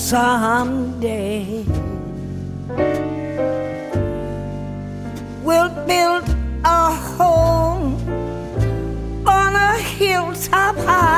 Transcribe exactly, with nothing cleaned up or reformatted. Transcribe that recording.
someday we'll build a home on a hilltop high.